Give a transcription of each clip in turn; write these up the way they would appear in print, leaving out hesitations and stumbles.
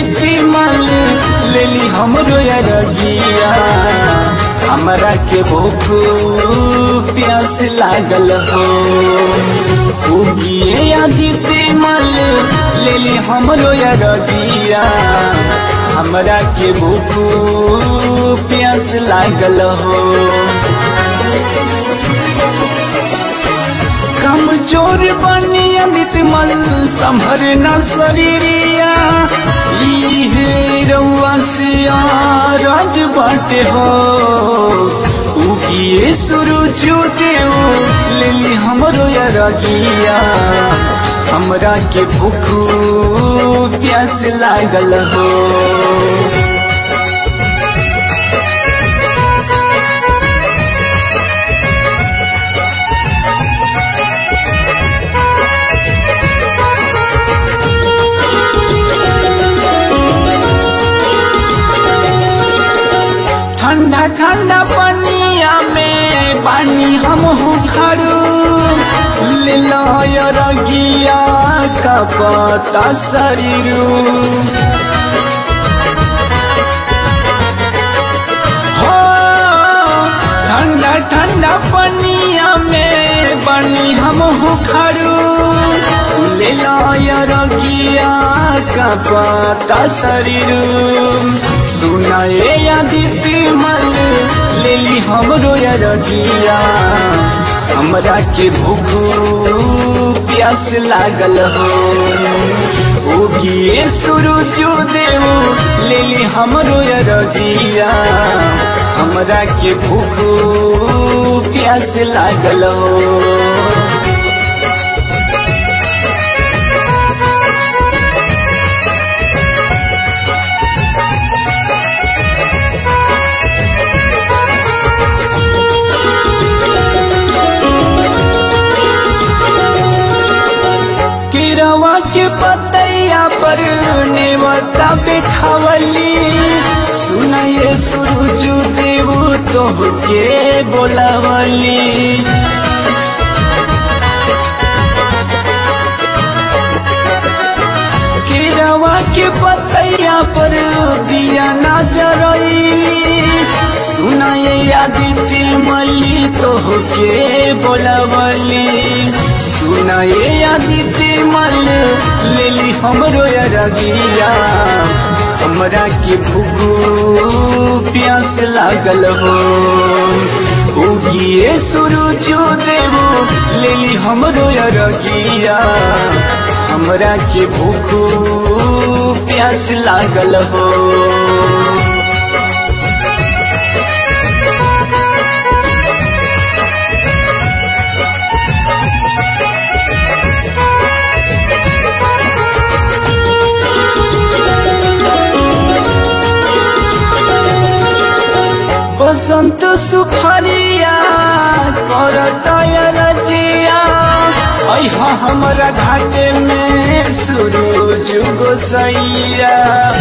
दीदी मल लेली हमरो अरगिया हमरा के भूख प्यास लागल हो उगिए या दीदी मल लेली हमरो अरगिया हमरा के भूख प्यास लागल हो कमजोर बनी अमित मल संभर न शरीरिया रउआ से राज बाटे हो उगिए सूरज देव लेली हमरो अरगिया हमरा के भूख प्यास लागल हो ठंडा ठंडा पनिया में पानी हम खड़ू ले रगिया का पता शरीर हो ठंडा ठंडा पनिया में पानी हम खड़ू ले रगिया का पता शरीर सुनाए या दीदी मल लेली हमरो अरगिया हमरा के भूख प्यास लागल हो उगिए सूरज देव लेली हमरो अरगिया हमरा के भूख प्यास लागल हो केरवा के पतैया पर नेवता बैठावली सुनाए सूरज देव तोहके बोलावली केरवा के पतैया पर दिया ना जरई सुनाए आदित्य मल्ली तोहके बोलावली सुनाए आदित्य मल लेली हमरो अरगिया हमरा के भूख प्यास लागल हो उगिए सूरज देव लेली हमरो अरगिया हमरा के भूख प्यास लागल हो बसंत सुफरिया करता रजिया अहा हमरा घाटे में सूरज गोसैया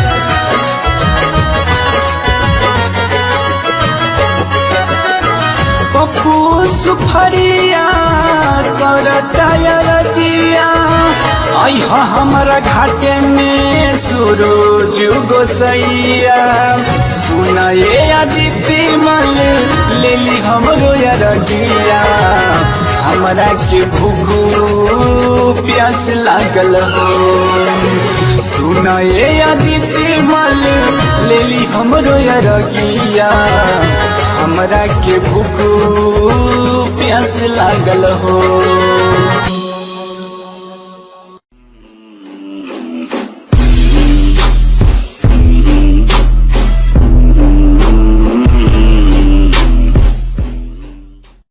पप्पू सुफरिया करता रजिया अहा हमरा घाटे में सूरज गोसैया सुनाए आदित्य मल लेली हमरो अरगिया हमरा के भूख प्यास लागल हो सुनाए आदित्य मल लेली हमरो अरगिया हमरा के भूख प्यास लागल हो।